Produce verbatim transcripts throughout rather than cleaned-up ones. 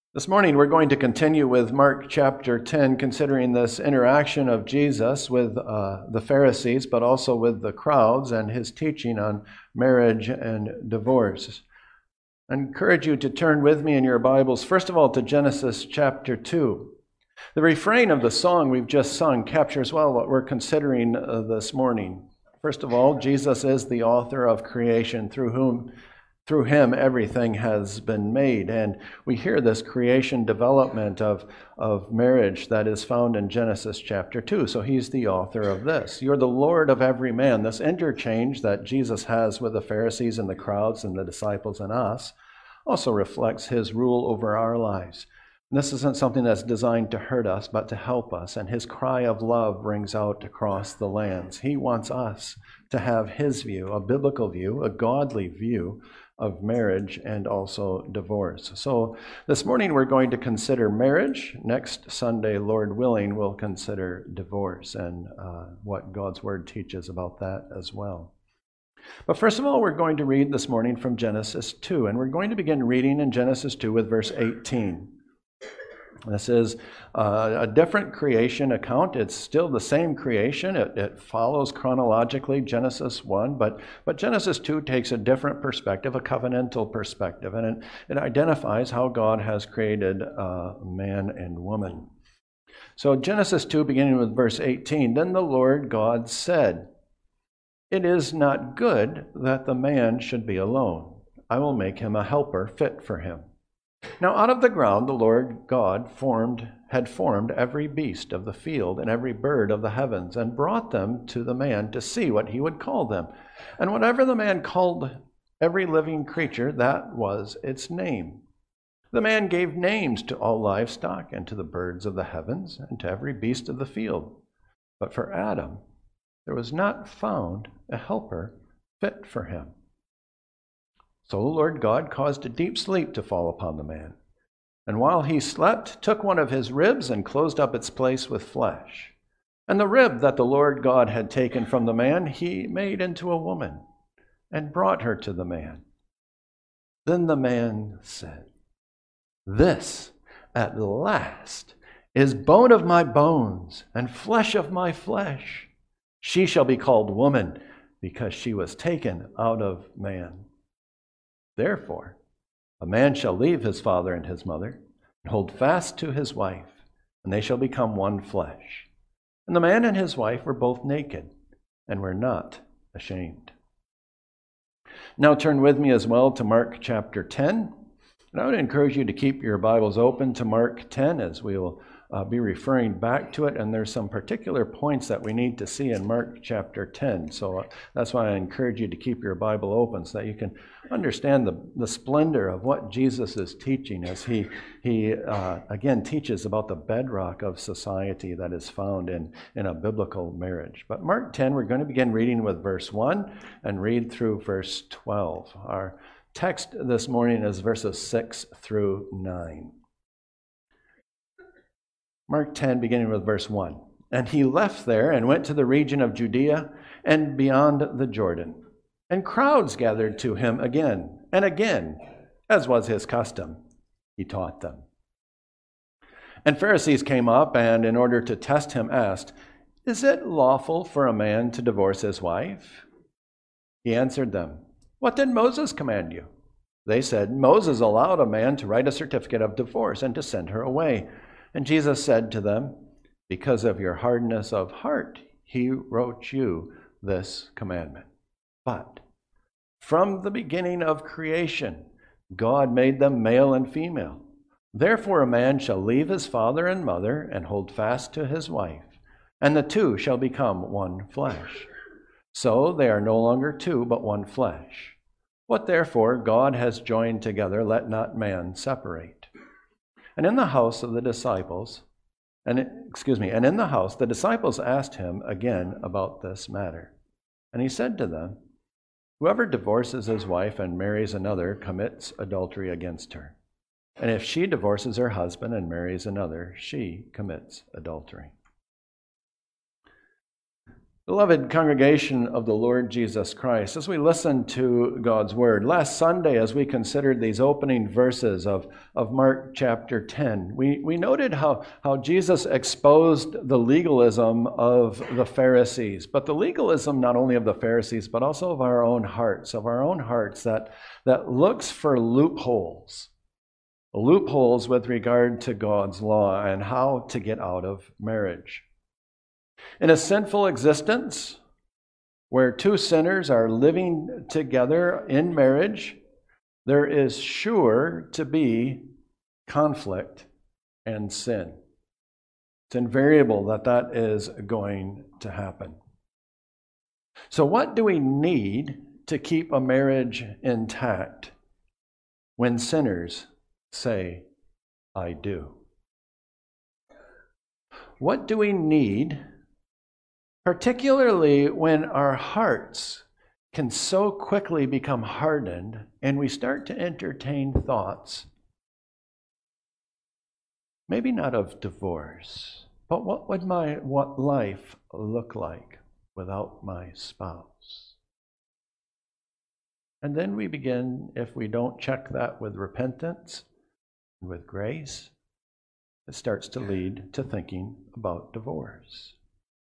This morning we're going to continue with Mark chapter ten, considering this interaction of Jesus with uh, the Pharisees, but also with the crowds and his teaching on marriage and divorce. I encourage you to turn with me in your Bibles, first of all, to Genesis chapter two. The refrain of the song we've just sung captures well what we're considering uh, this morning. First of all, Jesus is the author of creation, through whom Through him, everything has been made. And we hear this creation development of, of marriage that is found in Genesis chapter two. So he's the author of this. You're the Lord of every man. This interchange that Jesus has with the Pharisees and the crowds and the disciples and us also reflects his rule over our lives. And this isn't something that's designed to hurt us, but to help us. And his cry of love rings out across the lands. He wants us to have his view, a biblical view, a godly view of marriage and also divorce. So this morning we're going to consider marriage. Next Sunday, Lord willing, we'll consider divorce and uh, what God's word teaches about that as well. But first of all, we're going to read this morning from Genesis two, and we're going to begin reading in Genesis two with verse eighteen. This is uh, a different creation account. It's still the same creation. It, it follows chronologically Genesis one, but, but Genesis two takes a different perspective, a covenantal perspective, and it, it identifies how God has created uh, man and woman. So Genesis two, beginning with verse eighteen, "Then the Lord God said, 'It is not good that the man should be alone. I will make him a helper fit for him.' Now out of the ground the Lord God formed had formed every beast of the field and every bird of the heavens, and brought them to the man to see what he would call them. And whatever the man called every living creature, that was its name. The man gave names to all livestock, and to the birds of the heavens, and to every beast of the field. But for Adam there was not found a helper fit for him. So the Lord God caused a deep sleep to fall upon the man, and while he slept, took one of his ribs and closed up its place with flesh. And the rib that the Lord God had taken from the man, he made into a woman, and brought her to the man. Then the man said, 'This at last is bone of my bones and flesh of my flesh. She shall be called woman, because she was taken out of man. Therefore, a man shall leave his father and his mother, and hold fast to his wife, and they shall become one flesh. And the man and his wife were both naked, and were not ashamed.'" Now turn with me as well to Mark chapter ten. And I would encourage you to keep your Bibles open to Mark ten, as we will uh, be referring back to it. And there's some particular points that we need to see in Mark chapter ten. So uh, that's why I encourage you to keep your Bible open, so that you can understand the, the splendor of what Jesus is teaching as he, he uh, again, teaches about the bedrock of society that is found in, in a biblical marriage. But Mark ten, we're going to begin reading with verse one and read through verse twelve. Our text this morning is verses six through nine. Mark ten, beginning with verse one. "And he left there and went to the region of Judea and beyond the Jordan. And crowds gathered to him again and again, as was his custom. He taught them. And Pharisees came up, and in order to test him asked, 'Is it lawful for a man to divorce his wife?' He answered them, 'What did Moses command you?' They said, 'Moses allowed a man to write a certificate of divorce and to send her away.' And Jesus said to them, 'Because of your hardness of heart, he wrote you this commandment. But from the beginning of creation, God made them male and female. Therefore a man shall leave his father and mother and hold fast to his wife, and the two shall become one flesh. So they are no longer two, but one flesh. What therefore God has joined together, let not man separate.' And in the house of the disciples, and excuse me, and in the house the disciples asked him again about this matter. And he said to them, 'Whoever divorces his wife and marries another commits adultery against her. And if she divorces her husband and marries another, she commits adultery.'" Beloved congregation of the Lord Jesus Christ, as we listen to God's Word, last Sunday as we considered these opening verses of, of Mark chapter ten, we, we noted how, how Jesus exposed the legalism of the Pharisees, but the legalism not only of the Pharisees, but also of our own hearts, of our own hearts that, that looks for loopholes, loopholes with regard to God's law and how to get out of marriage. In a sinful existence, where two sinners are living together in marriage, there is sure to be conflict and sin. It's invariable that that is going to happen. So what do we need to keep a marriage intact when sinners say, "I do"? What do we need, particularly when our hearts can so quickly become hardened and we start to entertain thoughts, maybe not of divorce, but what would my what life look like without my spouse? And then we begin, if we don't check that with repentance and with grace, it starts to lead to thinking about divorce.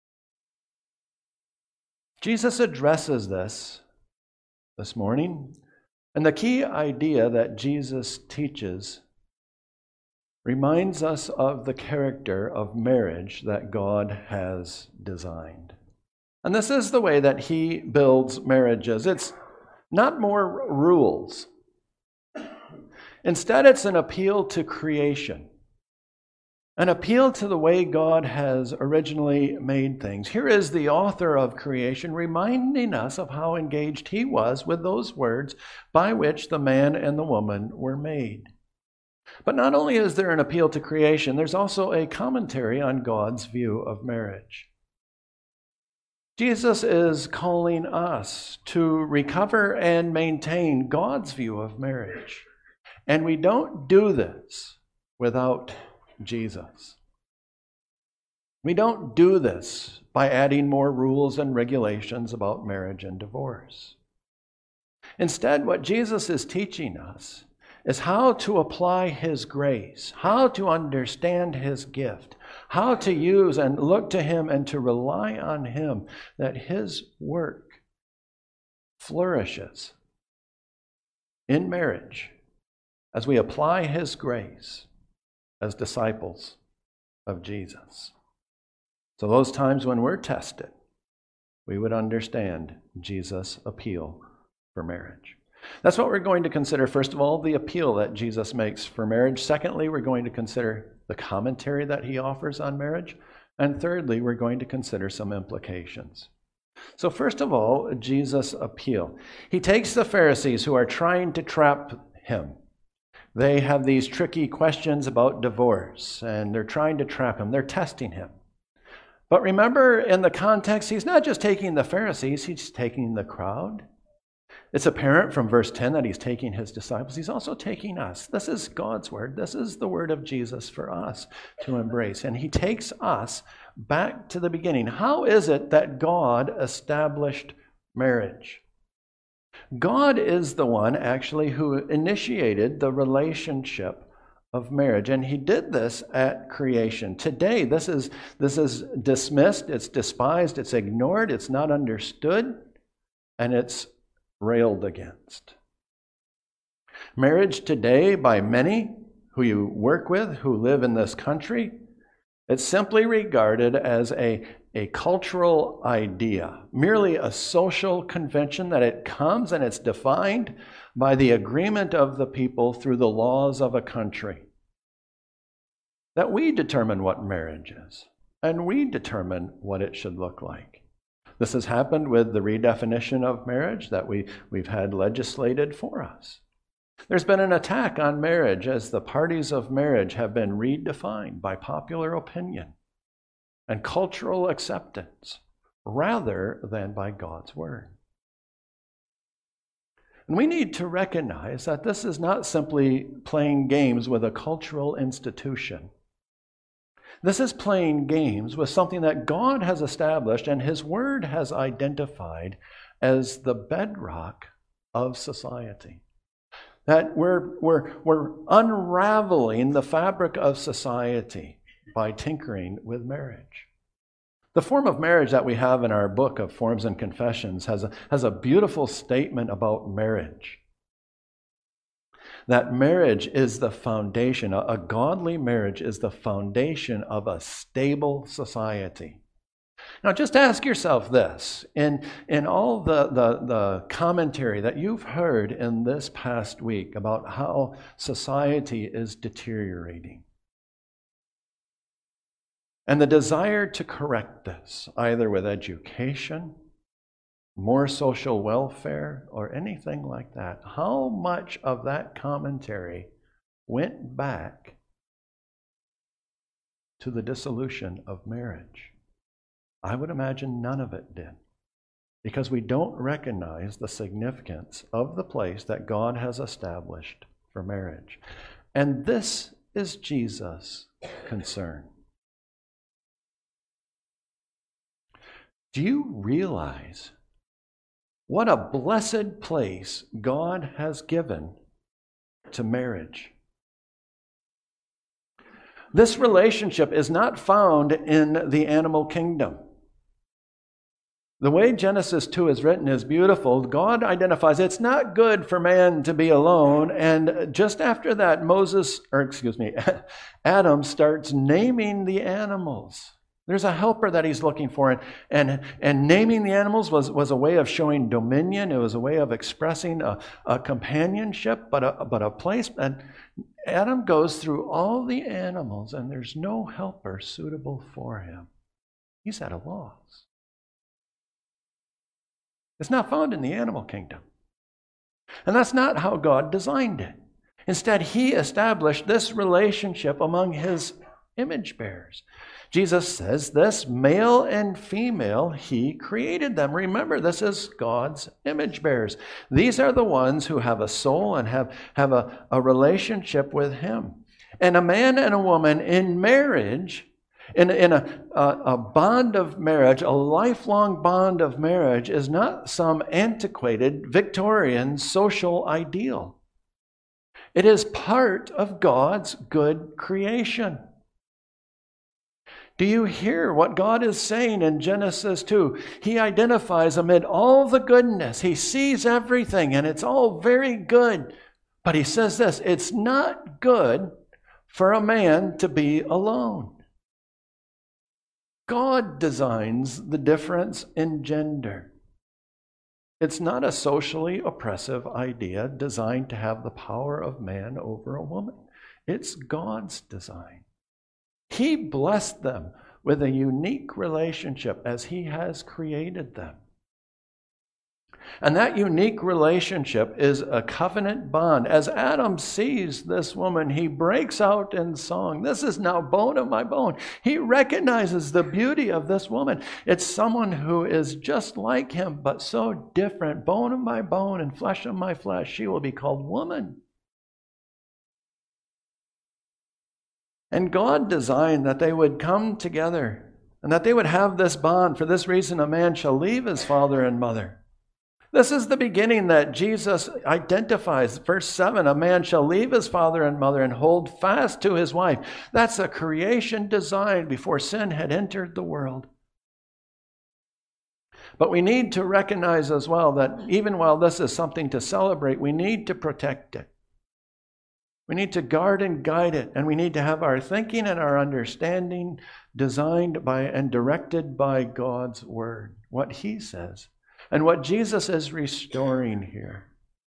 Jesus addresses this this morning, and the key idea that Jesus teaches reminds us of the character of marriage that God has designed. And this is the way that He builds marriages. It's not more rules. Instead, it's an appeal to creation. An appeal to the way God has originally made things. Here is the author of creation reminding us of how engaged He was with those words by which the man and the woman were made. But not only is there an appeal to creation, there's also a commentary on God's view of marriage. Jesus is calling us to recover and maintain God's view of marriage. And we don't do this without Jesus. We don't do this by adding more rules and regulations about marriage and divorce. Instead, what Jesus is teaching us is how to apply His grace, how to understand His gift, how to use and look to Him and to rely on Him, that His work flourishes in marriage as we apply His grace as disciples of Jesus. So those times when we're tested, we would understand Jesus' appeal for marriage. That's what we're going to consider. First of all, the appeal that Jesus makes for marriage. Secondly, we're going to consider the commentary that He offers on marriage. And thirdly, we're going to consider some implications. So first of all, Jesus' appeal. He takes the Pharisees who are trying to trap Him. They have these tricky questions about divorce, and they're trying to trap Him. They're testing Him. But remember, in the context, He's not just taking the Pharisees, He's taking the crowd. It's apparent from verse ten that He's taking His disciples. He's also taking us. This is God's word. This is the word of Jesus for us to embrace. And He takes us back to the beginning. How is it that God established marriage? God is the one, actually, who initiated the relationship of marriage. And He did this at creation. Today, this is, this is dismissed, it's despised, it's ignored, it's not understood, and it's railed against. Marriage today, by many who you work with, who live in this country, it's simply regarded as a, a cultural idea, merely a social convention that it comes and it's defined by the agreement of the people through the laws of a country. That we determine what marriage is, and we determine what it should look like. This has happened with the redefinition of marriage that we, we've had legislated for us. There's been an attack on marriage as the parties of marriage have been redefined by popular opinion and cultural acceptance rather than by God's word. And we need to recognize that this is not simply playing games with a cultural institution. This is playing games with something that God has established and His Word has identified as the bedrock of society. That we're, we're, we're unraveling the fabric of society by tinkering with marriage. The form of marriage that we have in our book of Forms and Confessions has a, has a beautiful statement about marriage. That marriage is the foundation, a, a godly marriage is the foundation of a stable society. Now just ask yourself this, in, in all the, the, the commentary that you've heard in this past week about how society is deteriorating, and the desire to correct this, either with education, more social welfare, or anything like that, how much of that commentary went back to the dissolution of marriage? I would imagine none of it did, because we don't recognize the significance of the place that God has established for marriage. And this is Jesus' concern. Do you realize what a blessed place God has given to marriage? This relationship is not found in the animal kingdom. The way Genesis two is written is beautiful. God identifies it's not good for man to be alone. And just after that, Moses, or excuse me, Adam starts naming the animals. There's a helper that he's looking for. And, and, and naming the animals was, was a way of showing dominion. It was a way of expressing a, a companionship, but a, but a place. And Adam goes through all the animals, and there's no helper suitable for him. He's at a loss. It's not found in the animal kingdom. And that's not how God designed it. Instead, He established this relationship among His image bearers. Jesus says this, male and female, He created them. Remember, this is God's image bearers. These are the ones who have a soul and have, have a, a relationship with Him. And a man and a woman in marriage, in, in a, a, a bond of marriage, a lifelong bond of marriage, is not some antiquated Victorian social ideal. It is part of God's good creation. Do you hear what God is saying in Genesis two? He identifies amid all the goodness. He sees everything, and it's all very good. But He says this, it's not good for a man to be alone. God designs the difference in gender. It's not a socially oppressive idea designed to have the power of man over a woman. It's God's design. He blessed them with a unique relationship as He has created them. And that unique relationship is a covenant bond. As Adam sees this woman, he breaks out in song. This is now bone of my bone. He recognizes the beauty of this woman. It's someone who is just like him, but so different. Bone of my bone and flesh of my flesh. She will be called woman. And God designed that they would come together and that they would have this bond. For this reason, a man shall leave his father and mother. This is the beginning that Jesus identifies. Verse seven, a man shall leave his father and mother and hold fast to his wife. That's a creation designed before sin had entered the world. But we need to recognize as well that even while this is something to celebrate, we need to protect it. We need to guard and guide it, and we need to have our thinking and our understanding designed by and directed by God's Word, what He says, and what Jesus is restoring here.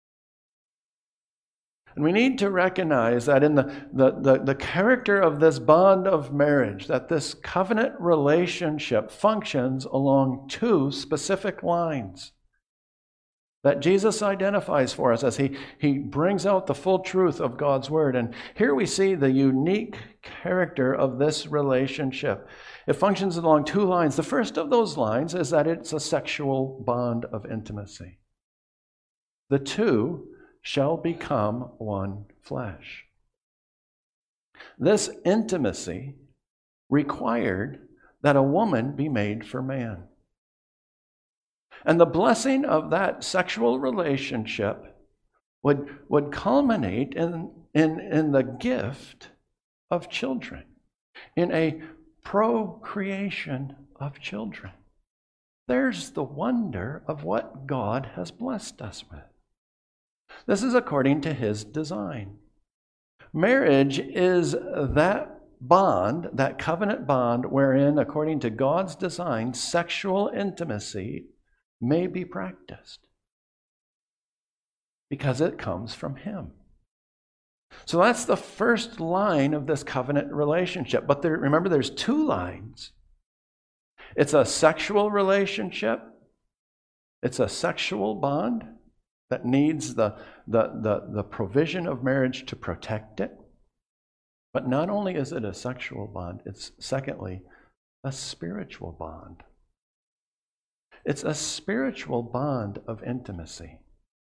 And we need to recognize that in the, the, the, the character of this bond of marriage, that this covenant relationship functions along two specific lines that Jesus identifies for us as he, he brings out the full truth of God's Word. And here we see the unique character of this relationship. It functions along two lines. The first of those lines is that it's a sexual bond of intimacy. The two shall become one flesh. This intimacy required that a woman be made for man. And the blessing of that sexual relationship would, would culminate in, in, in the gift of children, in a procreation of children. There's the wonder of what God has blessed us with. This is according to His design. Marriage is that bond, that covenant bond, wherein, according to God's design, sexual intimacy may be practiced because it comes from Him. So that's the first line of this covenant relationship. But there, remember, there's two lines. It's a sexual relationship. It's a sexual bond that needs the, the, the, the provision of marriage to protect it. But not only is it a sexual bond, it's secondly a spiritual bond. It's a spiritual bond of intimacy.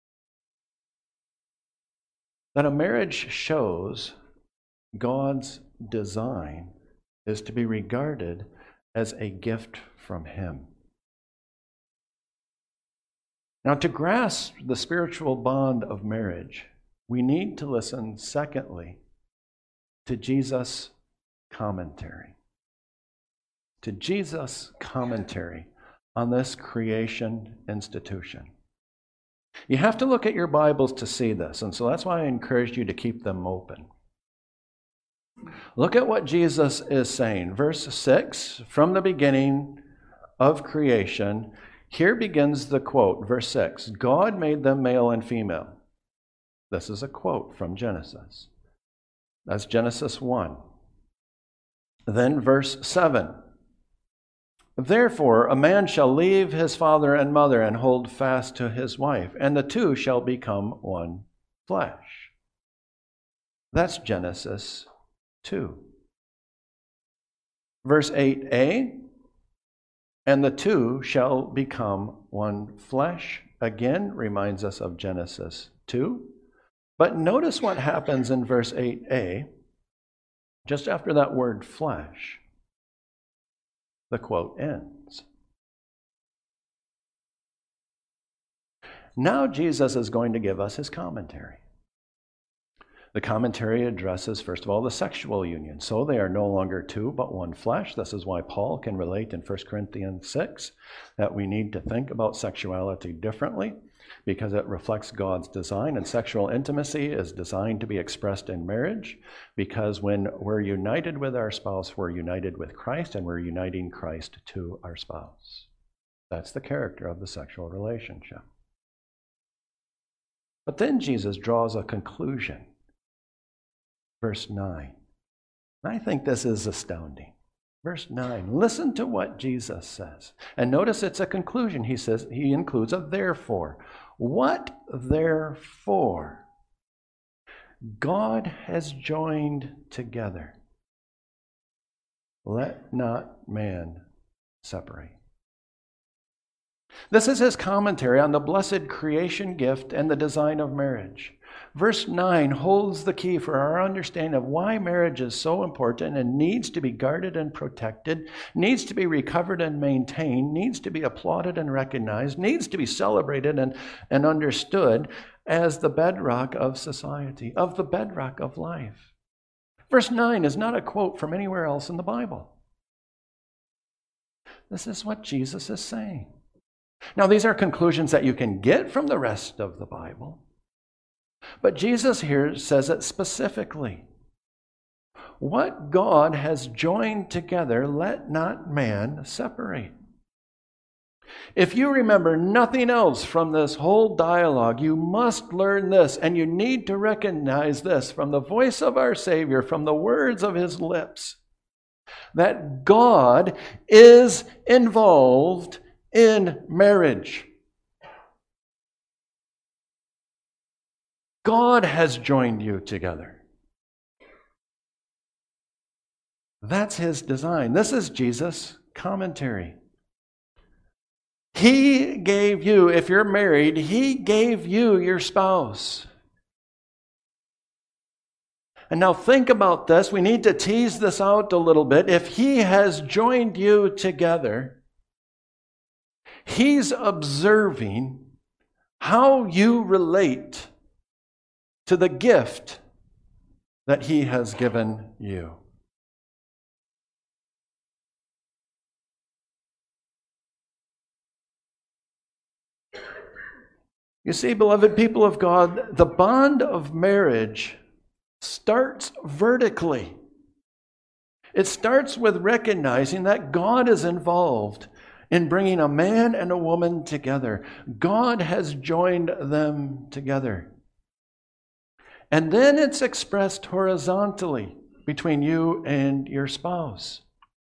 That a marriage shows God's design is to be regarded as a gift from Him. Now, to grasp the spiritual bond of marriage, we need to listen, secondly, to Jesus' commentary. To Jesus' commentary on this creation institution. You have to look at your Bibles to see this, and so that's why I encouraged you to keep them open. Look at what Jesus is saying. Verse six, from the beginning of creation, here begins the quote, verse six, God made them male and female. This is a quote from Genesis. That's Genesis one. Then verse seven, therefore a man shall leave his father and mother and hold fast to his wife, and the two shall become one flesh. That's Genesis two. Verse eight a, and the two shall become one flesh, again reminds us of Genesis two. But notice what happens in verse eight a, just after that word flesh. The quote ends. Now Jesus is going to give us his commentary. The commentary addresses, first of all, the sexual union. So they are no longer two, but one flesh. This is why Paul can relate in First Corinthians six that we need to think about sexuality differently because it reflects God's design, and sexual intimacy is designed to be expressed in marriage because when we're united with our spouse, we're united with Christ, and we're uniting Christ to our spouse. That's the character of the sexual relationship. But then Jesus draws a conclusion. Verse nine. I think this is astounding. Verse nine. Listen to what Jesus says. And notice it's a conclusion. He says, he includes a therefore. What therefore? God has joined together. Let not man separate. This is his commentary on the blessed creation gift and the design of marriage. Verse nine holds the key for our understanding of why marriage is so important and needs to be guarded and protected, needs to be recovered and maintained, needs to be applauded and recognized, needs to be celebrated and, and understood as the bedrock of society, of the bedrock of life. Verse nine is not a quote from anywhere else in the Bible. This is what Jesus is saying. Now, these are conclusions that you can get from the rest of the Bible. But Jesus here says it specifically. What God has joined together, let not man separate. If you remember nothing else from this whole dialogue, you must learn this, and you need to recognize this from the voice of our Savior, from the words of his lips, that God is involved in marriage. God has joined you together. That's his design. This is Jesus' commentary. He gave you, if you're married, he gave you your spouse. And now think about this. We need to tease this out a little bit. If he has joined you together, he's observing how you relate to the gift that he has given you. You see, beloved people of God, the bond of marriage starts vertically. It starts with recognizing that God is involved in bringing a man and a woman together. God has joined them together. And then it's expressed horizontally between you and your spouse.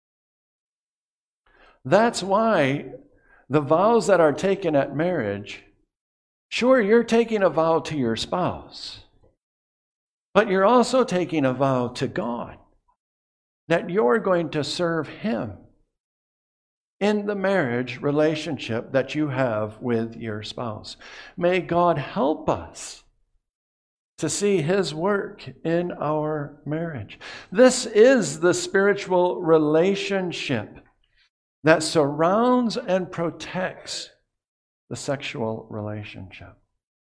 That's why the vows that are taken at marriage, sure, you're taking a vow to your spouse, but you're also taking a vow to God that you're going to serve him in the marriage relationship that you have with your spouse. May God help us to see his work in our marriage. This is the spiritual relationship that surrounds and protects the sexual relationship.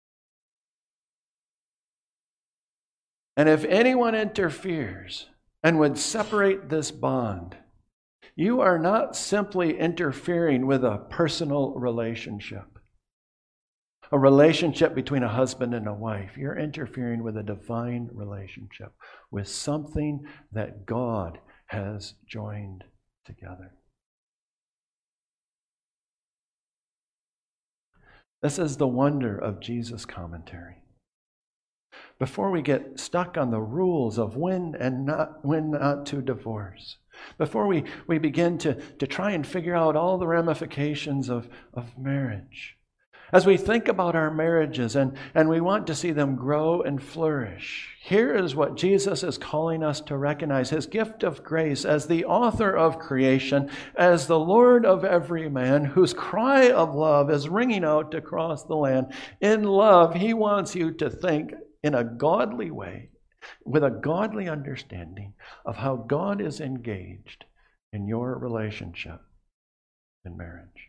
And if anyone interferes and would separate this bond, you are not simply interfering with a personal relationship, a relationship between a husband and a wife. You're interfering with a divine relationship, with something that God has joined together. This is the wonder of Jesus' commentary. Before we get stuck on the rules of when and not when not to divorce, before we, we begin to, to try and figure out all the ramifications of, of marriage, as we think about our marriages and, and we want to see them grow and flourish, here is what Jesus is calling us to recognize: his gift of grace as the author of creation, as the Lord of every man, whose cry of love is ringing out across the land. In love, he wants you to think in a godly way, with a godly understanding of how God is engaged in your relationship in marriage.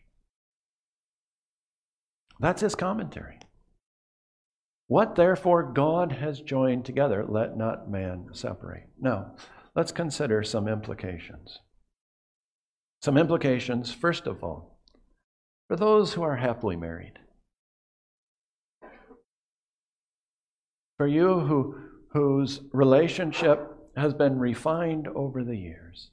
That's his commentary. What therefore God has joined together, let not man separate. Now, let's consider some implications. Some implications, first of all, for those who are happily married. For you who, whose relationship has been refined over the years,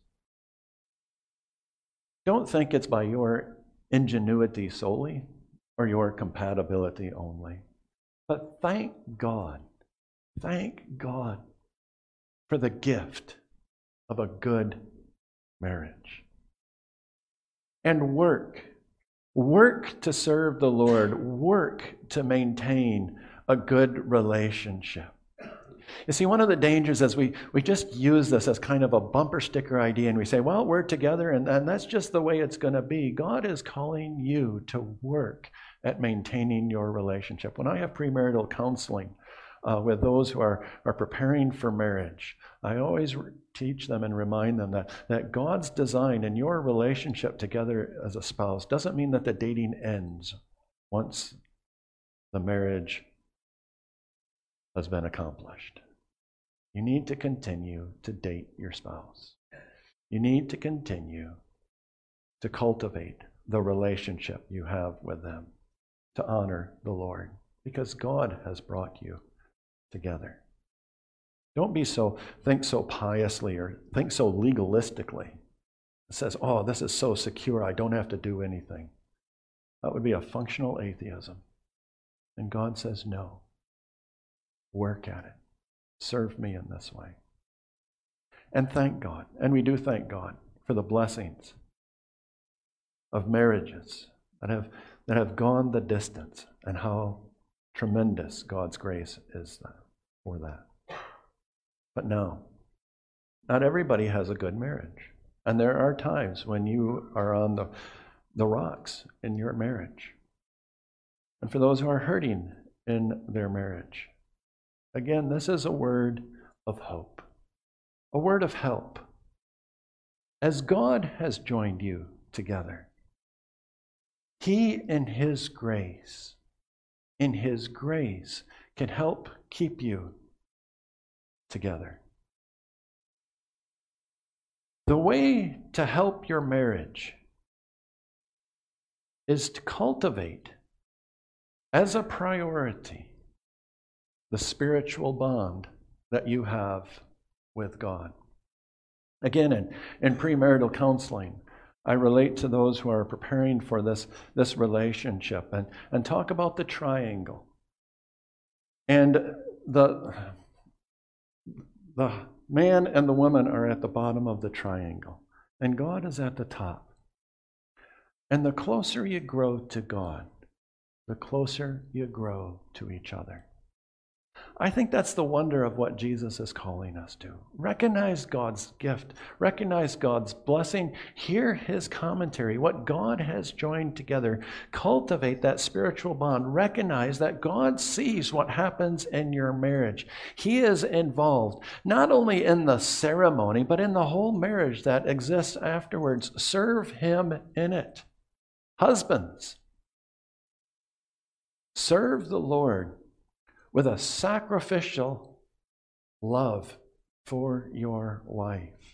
don't think it's by your ingenuity solely or your compatibility only. But thank God, thank God for the gift of a good marriage. And work, work to serve the Lord, work to maintain a good relationship. You see, one of the dangers is we, we just use this as kind of a bumper sticker idea, and we say, well, we're together, and, and that's just the way it's going to be. God is calling you to work at maintaining your relationship. When I have premarital counseling uh, with those who are, are preparing for marriage, I always re- teach them and remind them that, that God's design in your relationship together as a spouse doesn't mean that the dating ends once the marriage has been accomplished. You need to continue to date your spouse. You need to continue to cultivate the relationship you have with them, to honor the Lord, because God has brought you together. Don't be so, think so piously or think so legalistically. It says, oh, this is so secure, I don't have to do anything. That would be a functional atheism. And God says, no. Work at it. Serve me in this way. And thank God, and we do thank God for the blessings of marriages that have that have gone the distance, and how tremendous God's grace is for that. But no, not everybody has a good marriage. And there are times when you are on the, the rocks in your marriage. And for those who are hurting in their marriage, again, this is a word of hope, a word of help. As God has joined you together, He in His grace, in His grace, can help keep you together. The way to help your marriage is to cultivate as a priority the spiritual bond that you have with God. Again, in, in premarital counseling, I relate to those who are preparing for this, this relationship and, and talk about the triangle. And the, the man and the woman are at the bottom of the triangle, and God is at the top. And the closer you grow to God, the closer you grow to each other. I think that's the wonder of what Jesus is calling us to. Recognize God's gift. Recognize God's blessing. Hear His commentary, what God has joined together. Cultivate that spiritual bond. Recognize that God sees what happens in your marriage. He is involved, not only in the ceremony, but in the whole marriage that exists afterwards. Serve Him in it. Husbands, serve the Lord with a sacrificial love for your wife.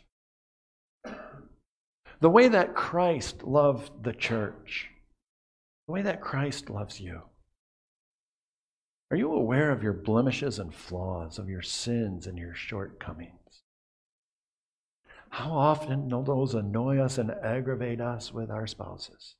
The way that Christ loved the church, the way that Christ loves you. Are you aware of your blemishes and flaws, of your sins and your shortcomings? How often do those annoy us and aggravate us with our spouses?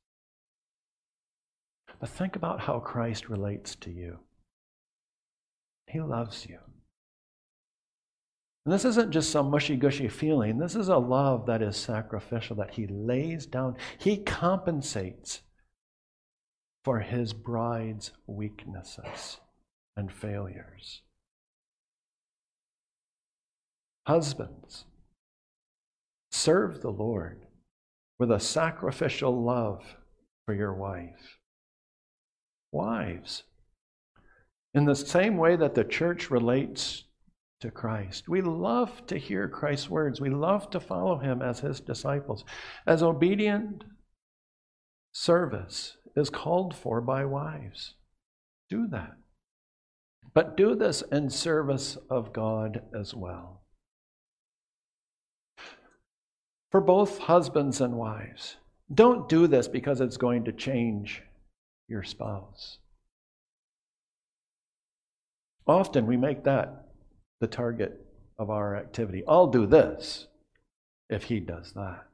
But think about how Christ relates to you. He loves you. And this isn't just some mushy-gushy feeling. This is a love that is sacrificial, that He lays down. He compensates for His bride's weaknesses and failures. Husbands, serve the Lord with a sacrificial love for your wife. Wives, in the same way that the church relates to Christ, we love to hear Christ's words. We love to follow Him as His disciples. As obedient service is called for by wives. Do that. But do this in service of God as well. For both husbands and wives, don't do this because it's going to change your spouse. Often we make that the target of our activity. I'll do this if he does that.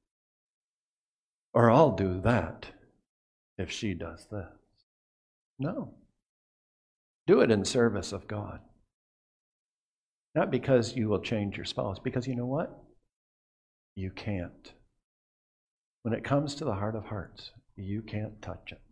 Or I'll do that if she does this. No. Do it in service of God. Not because you will change your spouse, because you know what? You can't. When it comes to the heart of hearts, you can't touch it.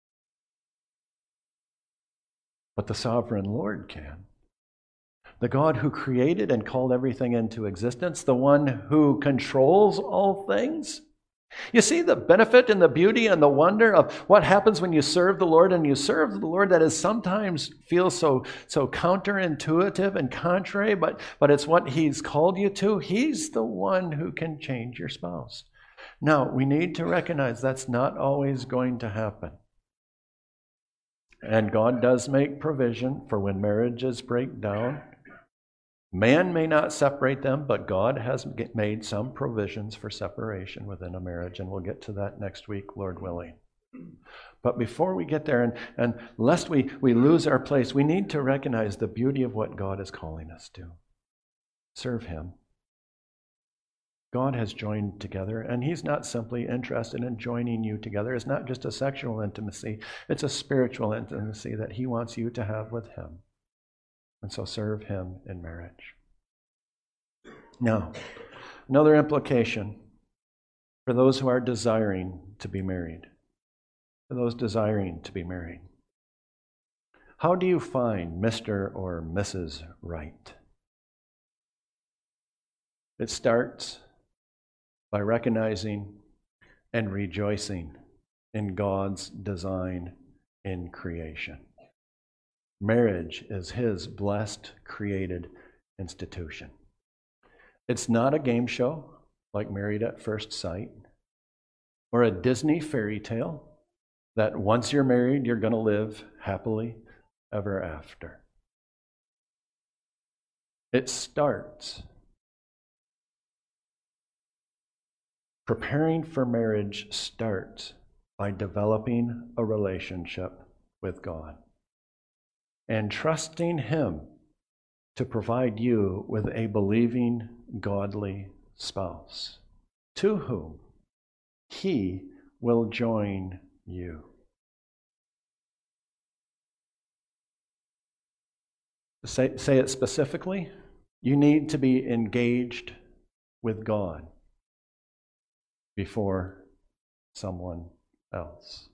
But the sovereign Lord can. The God who created and called everything into existence, the one who controls all things. You see the benefit and the beauty and the wonder of what happens when you serve the Lord, and you serve the Lord that is sometimes feels so, so counterintuitive and contrary, but, but it's what He's called you to. He's the one who can change your spouse. Now, we need to recognize that's not always going to happen. And God does make provision for when marriages break down. Man may not separate them, but God has made some provisions for separation within a marriage, and we'll get to that next week, Lord willing. But before we get there, and, and lest we, we lose our place, we need to recognize the beauty of what God is calling us to. Serve Him. God has joined together, and He's not simply interested in joining you together. It's not just a sexual intimacy. It's a spiritual intimacy that He wants you to have with Him. And so serve Him in marriage. Now, another implication for those who are desiring to be married. For those desiring to be married. How do you find Mister or Missus Right? It starts by recognizing and rejoicing in God's design in creation. Marriage is His blessed, created institution. It's not a game show like Married at First Sight or a Disney fairy tale that once you're married, you're going to live happily ever after. It starts. Preparing for marriage starts by developing a relationship with God and trusting Him to provide you with a believing, godly spouse to whom He will join you. Say, say it specifically. You need to be engaged with God before someone else.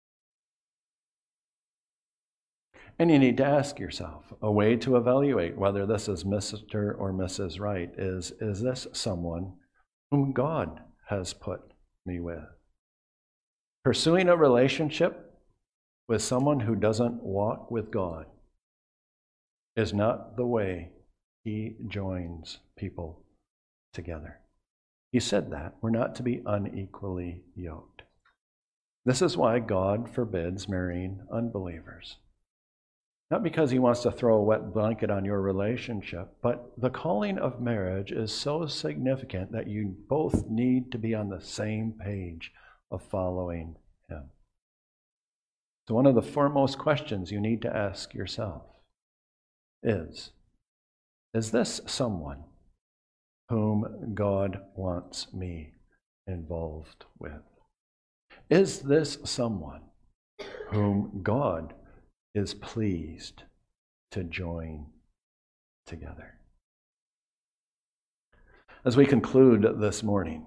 And you need to ask yourself, a way to evaluate whether this is Mister or Missus Right is, is this someone whom God has put me with? Pursuing a relationship with someone who doesn't walk with God is not the way He joins people together. He said that we're not to be unequally yoked. This is why God forbids marrying unbelievers. Not because He wants to throw a wet blanket on your relationship, but the calling of marriage is so significant that you both need to be on the same page of following Him. So one of the foremost questions you need to ask yourself is, is this someone whom God wants me involved with? Is this someone whom God is pleased to join together? As we conclude this morning,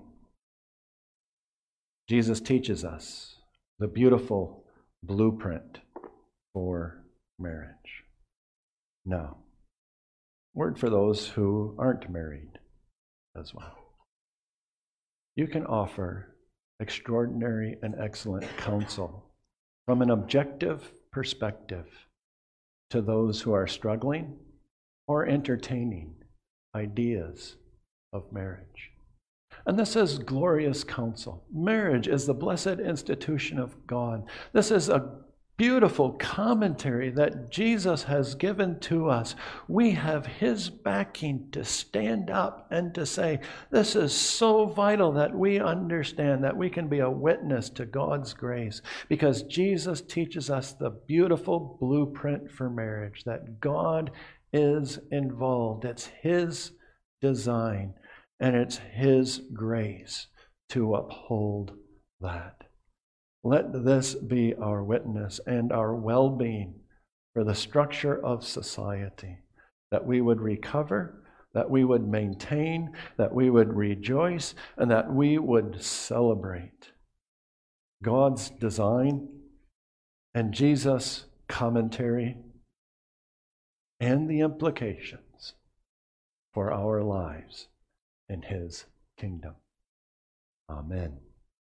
Jesus teaches us the beautiful blueprint for marriage. Now, word for those who aren't married as well. You can offer extraordinary and excellent counsel from an objective perspective to those who are struggling or entertaining ideas of marriage. And this is glorious counsel. Marriage is the blessed institution of God. This is a beautiful commentary that Jesus has given to us. We have His backing to stand up and to say, this is so vital that we understand that we can be a witness to God's grace, because Jesus teaches us the beautiful blueprint for marriage, that God is involved. It's His design, and it's His grace to uphold that. Let this be our witness and our well-being for the structure of society, that we would recover, that we would maintain, that we would rejoice, and that we would celebrate God's design and Jesus' commentary and the implications for our lives in His kingdom. Amen.